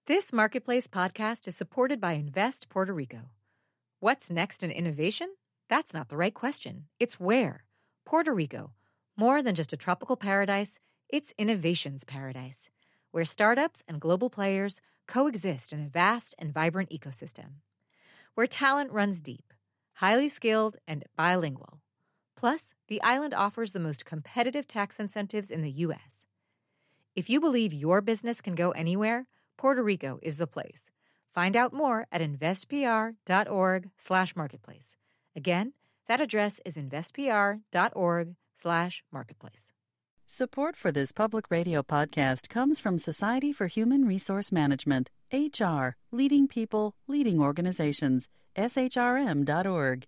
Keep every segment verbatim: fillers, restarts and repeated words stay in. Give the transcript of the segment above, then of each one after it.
This Marketplace podcast is supported by Invest Puerto Rico. What's next in innovation? That's not the right question. It's where. Puerto Rico. More than just a tropical paradise, it's innovation's paradise, where startups and global players coexist in a vast and vibrant ecosystem. Where talent runs deep, highly skilled, and bilingual. Plus, the island offers the most competitive tax incentives in the U S. If you believe your business can go anywhere, Puerto Rico is the place. Find out more at investpr.org slash marketplace. Again, that address is investpr.org slash marketplace. Support for this public radio podcast comes from Society for Human Resource Management, H R, leading people, leading organizations, S H R M dot org.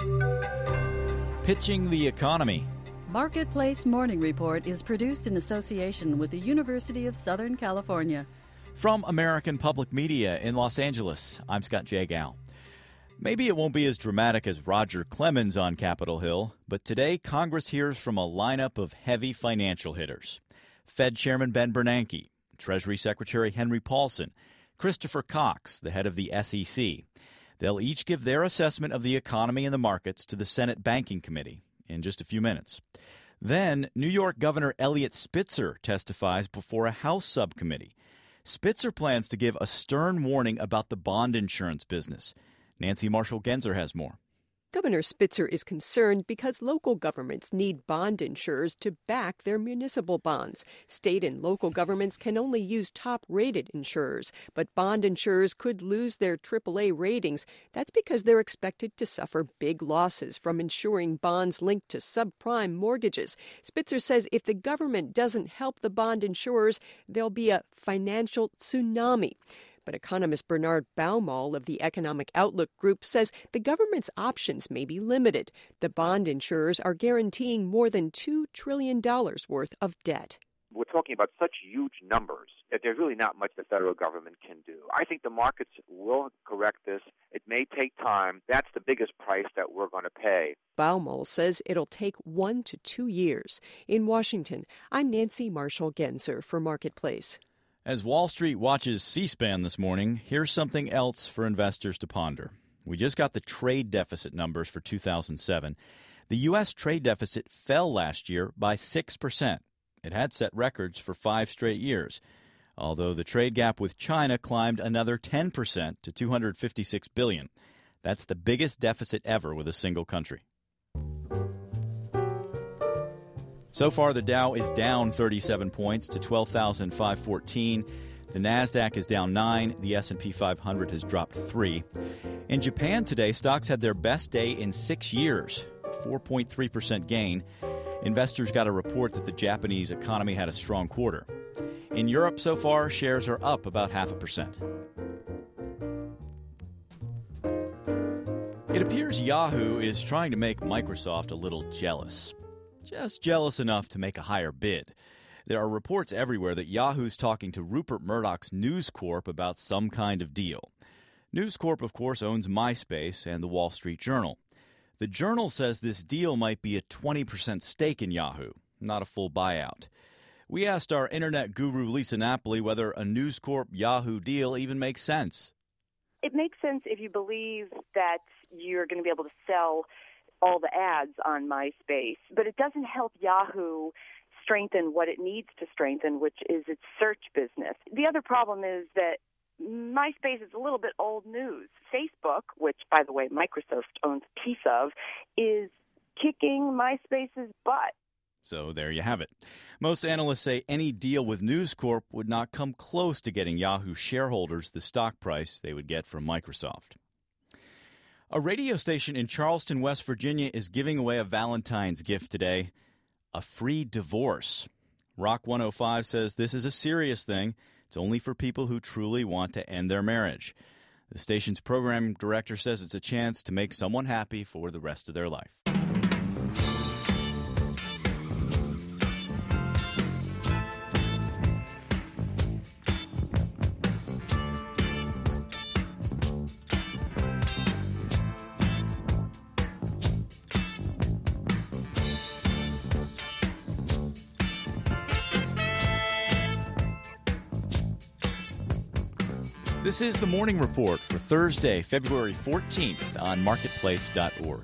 Pitching the economy. Marketplace Morning Report is produced in association with the University of Southern California. From American Public Media in Los Angeles, I'm Scott J. Gow. Maybe it won't be as dramatic as Roger Clemens on Capitol Hill, but today Congress hears from a lineup of heavy financial hitters. Fed Chairman Ben Bernanke, Treasury Secretary Henry Paulson, Christopher Cox, the head of the S E C. They'll each give their assessment of the economy and the markets to the Senate Banking Committee in just a few minutes. Then, New York Governor Eliot Spitzer testifies before a House subcommittee. Spitzer plans to give a stern warning about the bond insurance business. Nancy Marshall-Genzer has more. Governor Spitzer is concerned because local governments need bond insurers to back their municipal bonds. State and local governments can only use top-rated insurers, but bond insurers could lose their triple A ratings. That's because they're expected to suffer big losses from insuring bonds linked to subprime mortgages. Spitzer says if the government doesn't help the bond insurers, there'll be a financial tsunami. But economist Bernard Baumol of the Economic Outlook Group says the government's options may be limited. The bond insurers are guaranteeing more than two trillion dollars worth of debt. We're talking about such huge numbers that there's really not much the federal government can do. I think the markets will correct this. It may take time. That's the biggest price that we're going to pay. Baumol says it'll take one to two years. In Washington, I'm Nancy Marshall-Genzer for Marketplace. As Wall Street watches C-SPAN this morning, here's something else for investors to ponder. We just got the trade deficit numbers for two thousand seven. The U S trade deficit fell last year by six percent. It had set records for five straight years, although the trade gap with China climbed another ten percent to two hundred fifty-six billion dollars. That's the biggest deficit ever with a single country. So far, the Dow is down thirty-seven points to twelve thousand five hundred fourteen. The Nasdaq is down nine. The S and P five hundred has dropped three. In Japan today, stocks had their best day in six years, four point three percent gain. Investors got a report that the Japanese economy had a strong quarter. In Europe so far, shares are up about half a percent. It appears Yahoo is trying to make Microsoft a little jealous. Just jealous enough to make a higher bid. There are reports everywhere that Yahoo's talking to Rupert Murdoch's News Corp about some kind of deal. News Corp, of course, owns MySpace and the Wall Street Journal. The Journal says this deal might be a twenty percent stake in Yahoo, not a full buyout. We asked our internet guru Lisa Napoli whether a News Corp-Yahoo deal even makes sense. It makes sense if you believe that you're going to be able to sell all the ads on MySpace, but it doesn't help Yahoo strengthen what it needs to strengthen, which is its search business. The other problem is that MySpace is a little bit old news. Facebook, which, by the way, Microsoft owns a piece of, is kicking MySpace's butt. So there you have it. Most analysts say any deal with News Corp would not come close to getting Yahoo shareholders the stock price they would get from Microsoft. A radio station in Charleston, West Virginia is giving away a Valentine's gift today, a free divorce. Rock one oh five says this is a serious thing. It's only for people who truly want to end their marriage. The station's program director says it's a chance to make someone happy for the rest of their life. This is the Morning Report for Thursday, February fourteenth on marketplace dot org.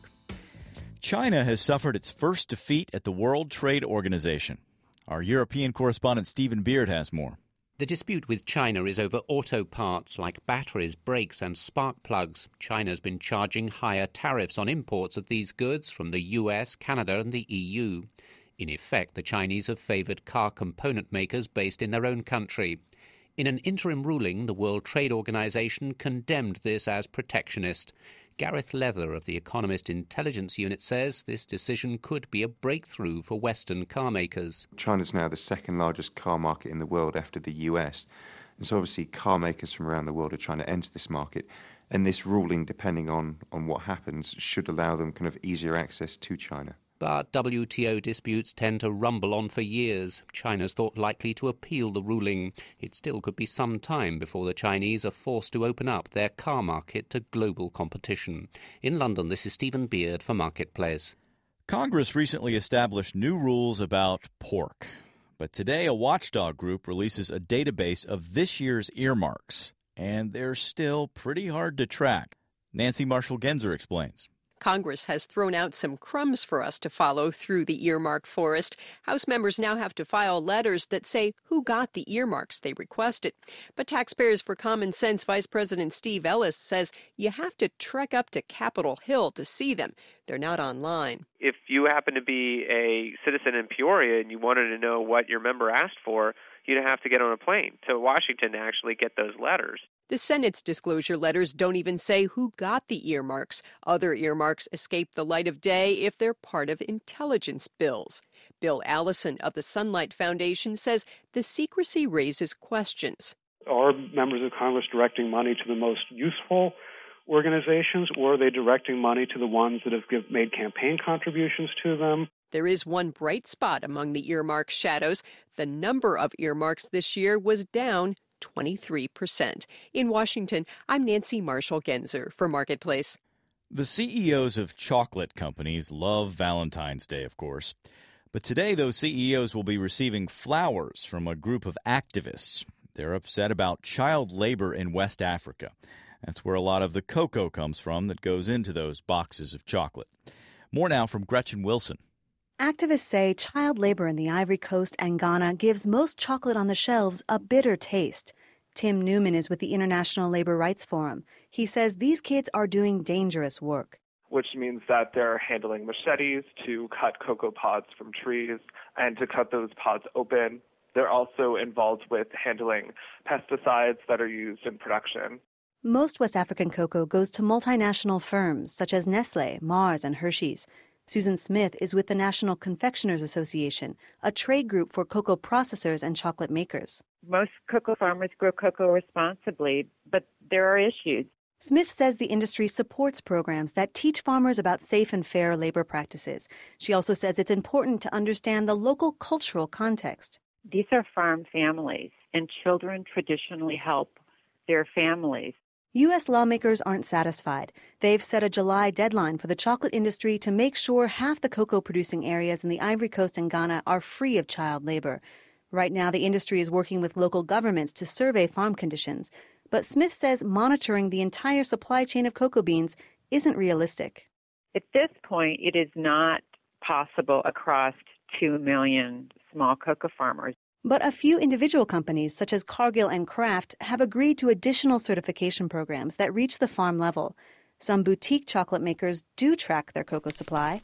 China has suffered its first defeat at the World Trade Organization. Our European correspondent Stephen Beard has more. The dispute with China is over auto parts like batteries, brakes and spark plugs. China's been charging higher tariffs on imports of these goods from the U S, Canada and the E U. In effect, the Chinese have favoured car component makers based in their own country. In an interim ruling, the World Trade Organization condemned this as protectionist. Gareth Leather of the Economist Intelligence Unit says this decision could be a breakthrough for Western car makers. China's now the second largest car market in the world after the U S. And so obviously car makers from around the world are trying to enter this market. And this ruling, depending on, on what happens, should allow them kind of easier access to China. But W T O disputes tend to rumble on for years. China's thought likely to appeal the ruling. It still could be some time before the Chinese are forced to open up their car market to global competition. In London, this is Stephen Beard for Marketplace. Congress recently established new rules about pork. But today, a watchdog group releases a database of this year's earmarks. And they're still pretty hard to track. Nancy Marshall-Genzer explains. Congress has thrown out some crumbs for us to follow through the earmark forest. House members now have to file letters that say who got the earmarks they requested. But Taxpayers for Common Sense Vice President Steve Ellis says you have to trek up to Capitol Hill to see them. They're not online. If you happen to be a citizen in Peoria and you wanted to know what your member asked for, you'd have to get on a plane to Washington to actually get those letters. The Senate's disclosure letters don't even say who got the earmarks. Other earmarks escape the light of day if they're part of intelligence bills. Bill Allison of the Sunlight Foundation says the secrecy raises questions. Are members of Congress directing money to the most useful organizations, or are they directing money to the ones that have give, made campaign contributions to them? There is one bright spot among the earmark shadows. The number of earmarks this year was down twenty-three percent. In Washington, I'm Nancy Marshall-Genzer for Marketplace. The C E Os of chocolate companies love Valentine's Day, of course. But today, those C E Os will be receiving flowers from a group of activists. They're upset about child labor in West Africa. That's where a lot of the cocoa comes from that goes into those boxes of chocolate. More now from Gretchen Wilson. Activists say child labor in the Ivory Coast and Ghana gives most chocolate on the shelves a bitter taste. Tim Newman is with the International Labor Rights Forum. He says these kids are doing dangerous work. Which means that they're handling machetes to cut cocoa pods from trees and to cut those pods open. They're also involved with handling pesticides that are used in production. Most West African cocoa goes to multinational firms such as Nestle, Mars, and Hershey's. Susan Smith is with the National Confectioners Association, a trade group for cocoa processors and chocolate makers. Most cocoa farmers grow cocoa responsibly, but there are issues. Smith says the industry supports programs that teach farmers about safe and fair labor practices. She also says it's important to understand the local cultural context. These are farm families, and children traditionally help their families. U S lawmakers aren't satisfied. They've set a July deadline for the chocolate industry to make sure half the cocoa-producing areas in the Ivory Coast and Ghana are free of child labor. Right now, the industry is working with local governments to survey farm conditions. But Smith says monitoring the entire supply chain of cocoa beans isn't realistic. At this point, it is not possible across two million small cocoa farmers. But a few individual companies, such as Cargill and Kraft, have agreed to additional certification programs that reach the farm level. Some boutique chocolate makers do track their cocoa supply.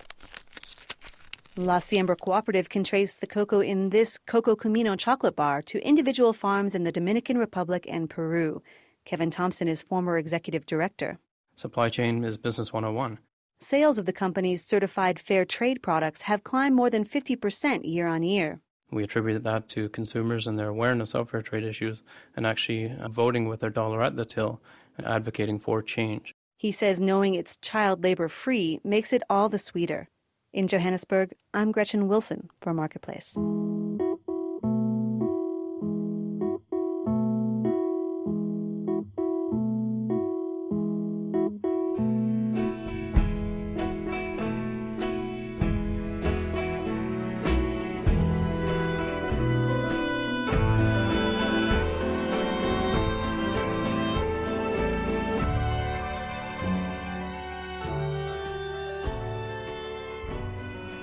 La Siembra Cooperative can trace the cocoa in this Coco Camino chocolate bar to individual farms in the Dominican Republic and Peru. Kevin Thompson is former executive director. Supply chain is business one oh one. Sales of the company's certified fair trade products have climbed more than fifty percent year on year. We attribute that to consumers and their awareness of fair trade issues and actually voting with their dollar at the till and advocating for change. He says knowing it's child labor free makes it all the sweeter. In Johannesburg, I'm Gretchen Wilson for Marketplace.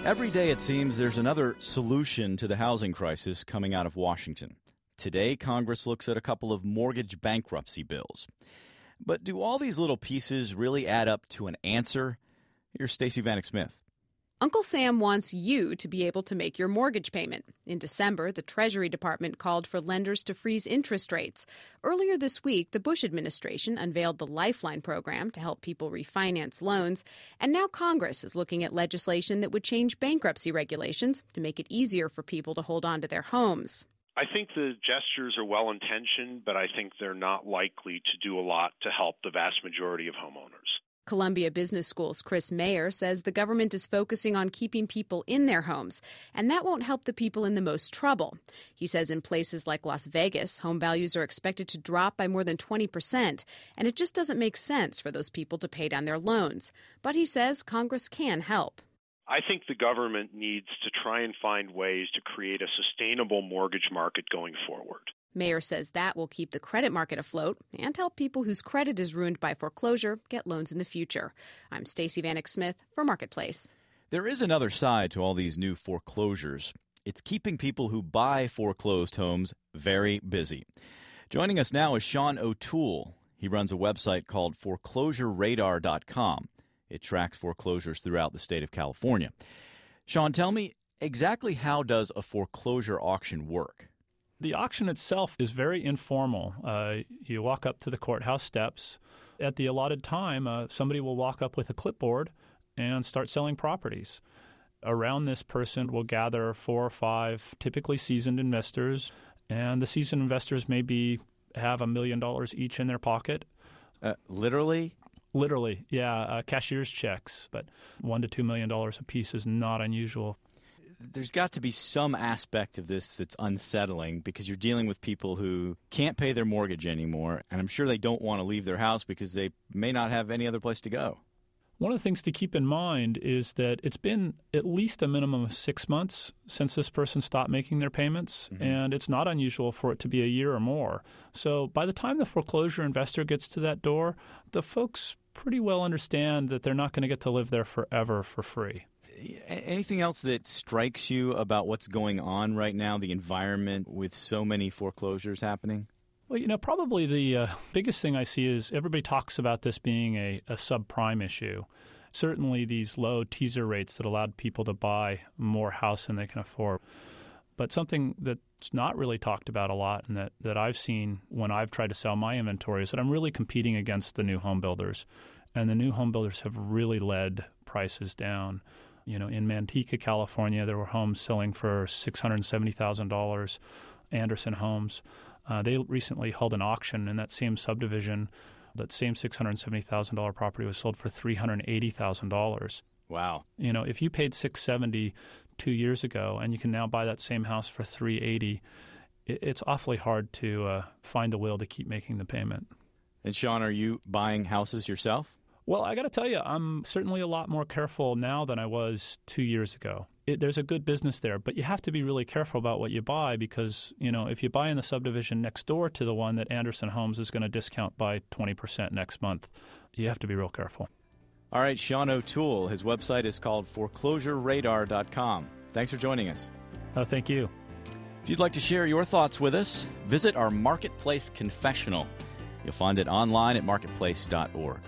Every day, it seems, there's another solution to the housing crisis coming out of Washington. Today, Congress looks at a couple of mortgage bankruptcy bills. But do all these little pieces really add up to an answer? Here's Stacey Vanek Smith. Uncle Sam wants you to be able to make your mortgage payment. In December, the Treasury Department called for lenders to freeze interest rates. Earlier this week, the Bush administration unveiled the Lifeline program to help people refinance loans. And now Congress is looking at legislation that would change bankruptcy regulations to make it easier for people to hold on to their homes. I think the gestures are well-intentioned, but I think they're not likely to do a lot to help the vast majority of homeowners. Columbia Business School's Chris Mayer says the government is focusing on keeping people in their homes, and that won't help the people in the most trouble. He says in places like Las Vegas, home values are expected to drop by more than twenty percent, and it just doesn't make sense for those people to pay down their loans. But he says Congress can help. I think the government needs to try and find ways to create a sustainable mortgage market going forward. Mayer says that will keep the credit market afloat and help people whose credit is ruined by foreclosure get loans in the future. I'm Stacey Vanek Smith for Marketplace. There is another side to all these new foreclosures. It's keeping people who buy foreclosed homes very busy. Joining us now is Sean O'Toole. He runs a website called foreclosure radar dot com. It tracks foreclosures throughout the state of California. Sean, tell me, exactly how does a foreclosure auction work? The auction itself is very informal. Uh, you walk up to the courthouse steps. At the allotted time, uh, somebody will walk up with a clipboard and start selling properties. Around this person will gather four or five typically seasoned investors, and the seasoned investors maybe have a million dollars each in their pocket. Uh, literally? Literally, yeah. Uh, cashier's checks, but one to two million dollars a piece is not unusual. There's got to be some aspect of this that's unsettling because you're dealing with people who can't pay their mortgage anymore, and I'm sure they don't want to leave their house because they may not have any other place to go. One of the things to keep in mind is that it's been at least a minimum of six months since this person stopped making their payments, mm-hmm. and it's not unusual for it to be a year or more. So by the time the foreclosure investor gets to that door, the folks pretty well understand that they're not going to get to live there forever for free. Anything else that strikes you about what's going on right now, the environment with so many foreclosures happening? Well, you know, probably the uh, biggest thing I see is everybody talks about this being a, a subprime issue. Certainly these low teaser rates that allowed people to buy more house than they can afford. But something that's not really talked about a lot and that, that I've seen when I've tried to sell my inventory is that I'm really competing against the new home builders. And the new home builders have really led prices down. You know, in Manteca, California, there were homes selling for six hundred seventy thousand dollars, Anderson Homes. Uh, they recently held an auction in that same subdivision. That same six hundred seventy thousand dollars property was sold for three hundred eighty thousand dollars. Wow. You know, if you paid six hundred seventy dollars two years ago and you can now buy that same house for three hundred eighty dollars, it, it's awfully hard to uh, find the will to keep making the payment. And Sean, are you buying houses yourself? Well, I got to tell you, I'm certainly a lot more careful now than I was two years ago. It, there's a good business there, but you have to be really careful about what you buy because, you know, if you buy in the subdivision next door to the one that Anderson Homes is going to discount by twenty percent next month, you have to be real careful. All right, Sean O'Toole. His website is called foreclosure radar dot com. Thanks for joining us. Oh, thank you. If you'd like to share your thoughts with us, visit our Marketplace Confessional. You'll find it online at marketplace dot org.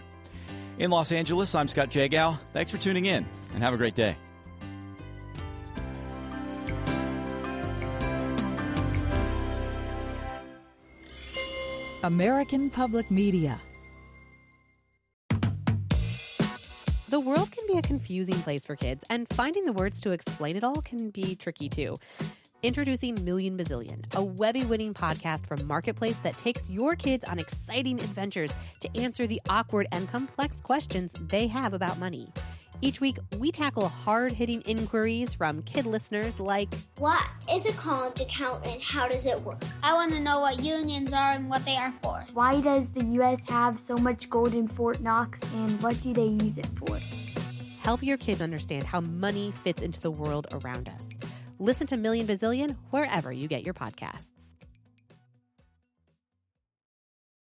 In Los Angeles, I'm Scott Jagow. Thanks for tuning in, and have a great day. American Public Media. The world can be a confusing place for kids, and finding the words to explain it all can be tricky too. Introducing Million Bazillion, a Webby-winning podcast from Marketplace that takes your kids on exciting adventures to answer the awkward and complex questions they have about money. Each week, we tackle hard-hitting inquiries from kid listeners like, what is a college account and how does it work? I want to know what unions are and what they are for. Why does the U S have so much gold in Fort Knox and what do they use it for? Help your kids understand how money fits into the world around us. Listen to Million Bazillion wherever you get your podcasts.